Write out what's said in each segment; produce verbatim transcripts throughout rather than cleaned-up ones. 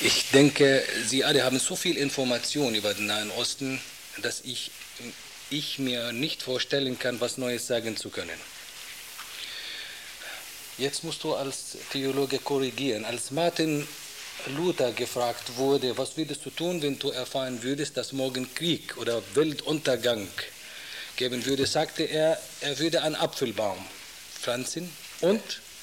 Ich denke, Sie alle haben so viel Information über den Nahen Osten, dass ich, ich mir nicht vorstellen kann, was Neues sagen zu können. Jetzt musst du als Theologe korrigieren. Als Martin Luther gefragt wurde, was würdest du tun, wenn du erfahren würdest, dass morgen Krieg oder Weltuntergang geben würde, sagte er, er würde einen Apfelbaum pflanzen und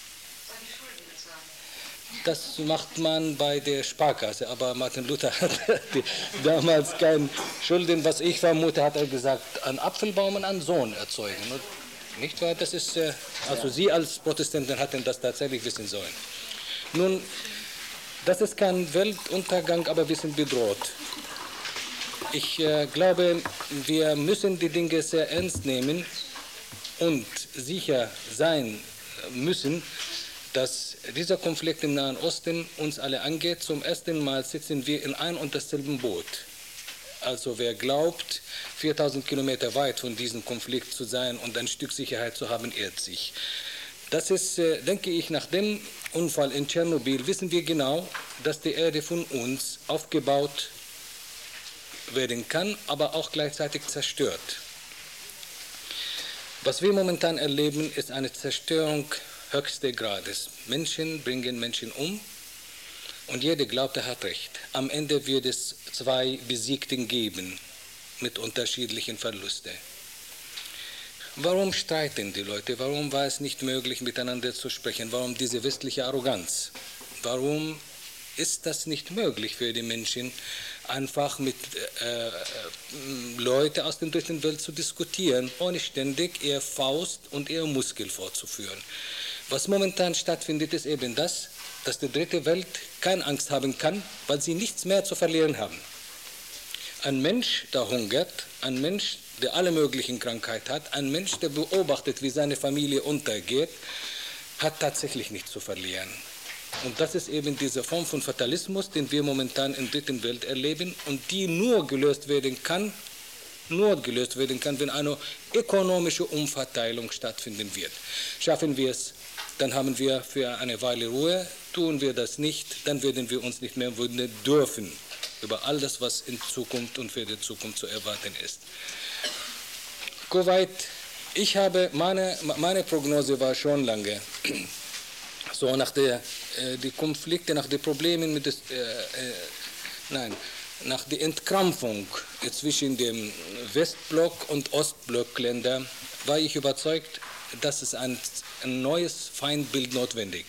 das macht man bei der Sparkasse, aber Martin Luther hatte damals keine Schulden. Was ich vermute, hat er gesagt, einen Apfelbaum und einen Sohn erzeugen. Nicht wahr? Das ist, also Sie als Protestanten hatten das tatsächlich wissen sollen. Nun, das ist kein Weltuntergang, aber wir sind bedroht. Ich äh, glaube, wir müssen die Dinge sehr ernst nehmen und sicher sein müssen, dass dieser Konflikt im Nahen Osten uns alle angeht. Zum ersten Mal sitzen wir in ein und dasselben Boot. Also wer glaubt, viertausend Kilometer weit von diesem Konflikt zu sein und ein Stück Sicherheit zu haben, irrt sich. Das ist, äh, denke ich, nach dem Unfall in Tschernobyl wissen wir genau, dass die Erde von uns aufgebaut werden kann, aber auch gleichzeitig zerstört. Was wir momentan erleben, ist eine Zerstörung höchsten Grades. Menschen bringen Menschen um und jeder glaubt, er hat recht. Am Ende wird es zwei Besiegten geben mit unterschiedlichen Verlusten. Warum streiten die Leute? Warum war es nicht möglich, miteinander zu sprechen? Warum diese westliche Arroganz? Warum ist das nicht möglich für die Menschen, einfach mit äh, äh, Leuten aus der dritten Welt zu diskutieren, ohne ständig ihre Faust und ihre Muskel vorzuführen? Was momentan stattfindet, ist eben das, dass die dritte Welt keine Angst haben kann, weil sie nichts mehr zu verlieren haben. Ein Mensch, der hungert, ein Mensch, der alle möglichen Krankheiten hat, ein Mensch, der beobachtet, wie seine Familie untergeht, hat tatsächlich nichts zu verlieren. Und das ist eben diese Form von Fatalismus, den wir momentan in der dritten Welt erleben und die nur gelöst werden kann, nur gelöst werden kann, wenn eine ökonomische Umverteilung stattfinden wird. Schaffen wir es, dann haben wir für eine Weile Ruhe. Tun wir das nicht, dann werden wir uns nicht mehr wundern dürfen über all das, was in Zukunft und für die Zukunft zu erwarten ist. Kuwait, ich habe, meine, meine Prognose war schon lange, so nach der, äh, die Konflikte, nach den Problemen mit des, äh, äh, nein, nach der Entkrampfung zwischen dem Westblock und Ostblockländern war ich überzeugt, dass es ein, ein neues Feindbild notwendig.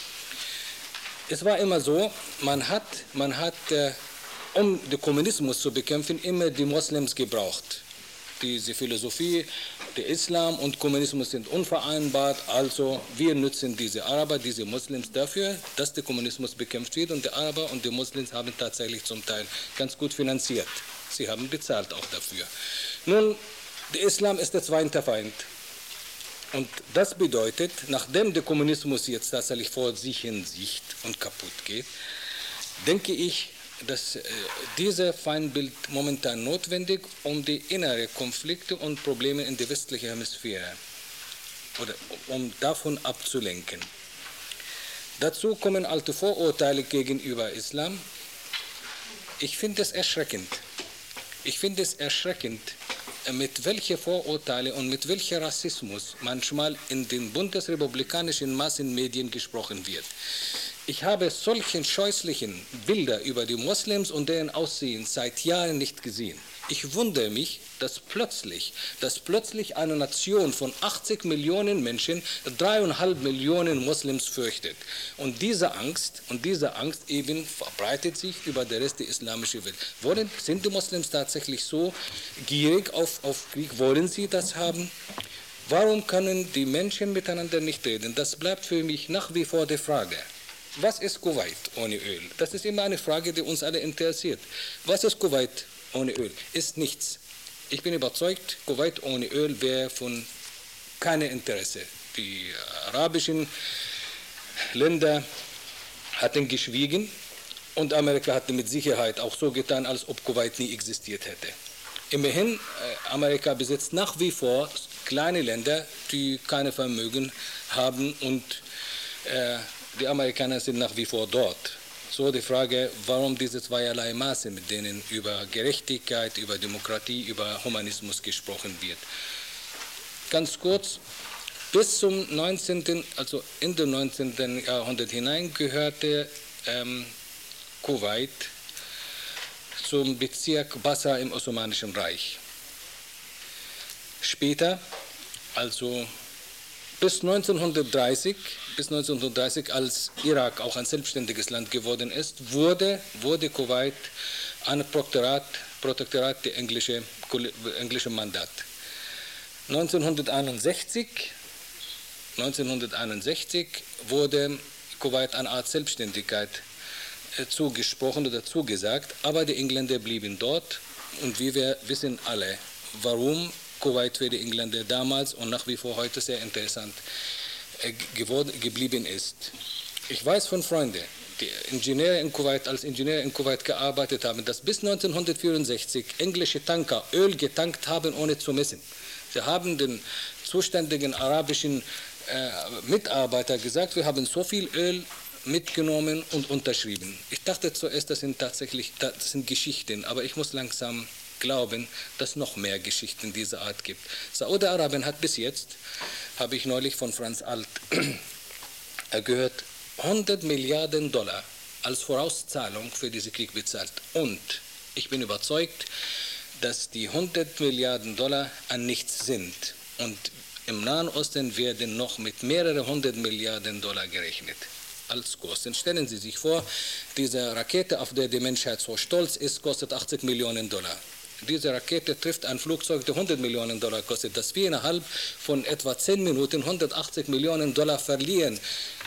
Es war immer so, man hat, man hat äh, um den Kommunismus zu bekämpfen, immer die Moslems gebraucht. Diese Philosophie, der Islam und Kommunismus sind unvereinbar, also wir nutzen diese Araber, diese Moslems dafür, dass der Kommunismus bekämpft wird und die Araber und die Moslems haben tatsächlich zum Teil ganz gut finanziert. Sie haben bezahlt auch dafür. Nun, der Islam ist der zweite Feind. Und das bedeutet, nachdem der Kommunismus jetzt tatsächlich vor sich hin sieht und kaputt geht, denke ich, dass äh, dieses Feindbild momentan notwendig, um die inneren Konflikte und Probleme in der westlichen Hemisphäre oder um davon abzulenken. Dazu kommen alte Vorurteile gegenüber Islam. Ich finde es erschreckend. Ich finde es erschreckend, mit welchen Vorurteilen und mit welchem Rassismus manchmal in den bundesrepublikanischen Massenmedien gesprochen wird. Ich habe solche scheußlichen Bilder über die Moslems und deren Aussehen seit Jahren nicht gesehen. Ich wundere mich, dass plötzlich, dass plötzlich eine Nation von achtzig Millionen Menschen dreieinhalb Millionen Moslems fürchtet. Und diese Angst, und diese Angst eben verbreitet sich über den Rest der islamischen Welt. Wollen, sind die Moslems tatsächlich so gierig auf, auf Krieg? Wollen sie das haben? Warum können die Menschen miteinander nicht reden? Das bleibt für mich nach wie vor die Frage. Was ist Kuwait ohne Öl? Das ist immer eine Frage, die uns alle interessiert. Was ist Kuwait ohne Öl? Ist nichts. Ich bin überzeugt, Kuwait ohne Öl wäre von keinem Interesse. Die arabischen Länder hatten geschwiegen und Amerika hatte mit Sicherheit auch so getan, als ob Kuwait nie existiert hätte. Immerhin, Amerika besitzt nach wie vor kleine Länder, die keine Vermögen haben und äh, die Amerikaner sind nach wie vor dort. So die Frage, warum diese zweierlei Maße, mit denen über Gerechtigkeit, über Demokratie, über Humanismus gesprochen wird. Ganz kurz, bis zum neunzehnten, also in den neunzehnten Jahrhundert hinein gehörte ähm, Kuwait zum Bezirk Basra im Osmanischen Reich. Später, also bis neunzehnhundertdreißig, bis neunzehnhundertdreißig, als Irak auch ein selbstständiges Land geworden ist, wurde, wurde Kuwait ein Protektorat, Protektorat der englische, englische Mandat. neunzehnhunderteinundsechzig, neunzehnhunderteinundsechzig wurde Kuwait eine Art Selbstständigkeit zugesprochen oder zugesagt, aber die Engländer blieben dort und wie wir wissen alle, warum Kuwait für die Engländer damals und nach wie vor heute sehr interessant geworden, geblieben ist. Ich weiß von Freunden, die Ingenieure in Kuwait, als Ingenieure in Kuwait gearbeitet haben, dass bis neunzehnhundertvierundsechzig englische Tanker Öl getankt haben, ohne zu messen. Sie haben den zuständigen arabischen äh, Mitarbeiter gesagt, wir haben so viel Öl mitgenommen und unterschrieben. Ich dachte zuerst, das sind tatsächlich das sind Geschichten, aber ich muss langsam glauben, dass es noch mehr Geschichten dieser Art gibt. Saudi-Arabien hat bis jetzt, habe ich neulich von Franz Alt gehört, hundert Milliarden Dollar als Vorauszahlung für diesen Krieg bezahlt. Und ich bin überzeugt, dass die hundert Milliarden Dollar an nichts sind. Und im Nahen Osten werden noch mit mehreren hundert Milliarden Dollar gerechnet als Kosten. Stellen Sie sich vor, diese Rakete, auf der die Menschheit so stolz ist, kostet achtzig Millionen Dollar. Diese Rakete trifft ein Flugzeug, das hundert Millionen Dollar kostet. Dass wir innerhalb von etwa zehn Minuten hundertachtzig Millionen Dollar verlieren,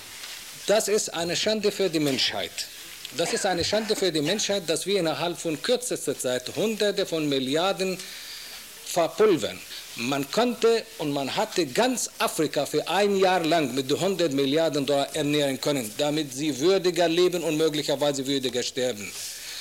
das ist eine Schande für die Menschheit. Das ist eine Schande für die Menschheit, dass wir innerhalb von kürzester Zeit Hunderte von Milliarden verpulvern. Man konnte und man hatte ganz Afrika für ein Jahr lang mit hundert Milliarden Dollar ernähren können, damit sie würdiger leben und möglicherweise würdiger sterben.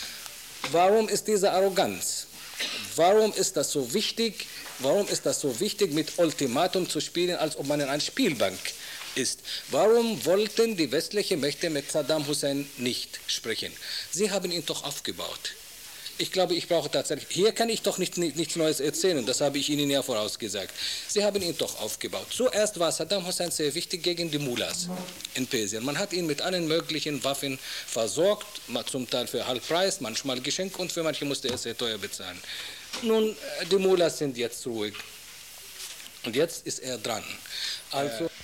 Warum ist diese Arroganz? Warum ist das so wichtig? Warum ist das so wichtig, mit Ultimatum zu spielen, als ob man in einer Spielbank ist? Warum wollten die westlichen Mächte mit Saddam Hussein nicht sprechen? Sie haben ihn doch aufgebaut. Ich glaube, ich brauche tatsächlich, hier kann ich doch nicht, nicht, nichts Neues erzählen, das habe ich Ihnen ja vorausgesagt. Sie haben ihn doch aufgebaut. Zuerst war Saddam Hussein sehr wichtig gegen die Mullahs in Persien. Man hat ihn mit allen möglichen Waffen versorgt, zum Teil für Halbpreis, manchmal Geschenk und für manche musste er sehr teuer bezahlen. Nun, die Mullahs sind jetzt ruhig und jetzt ist er dran. Also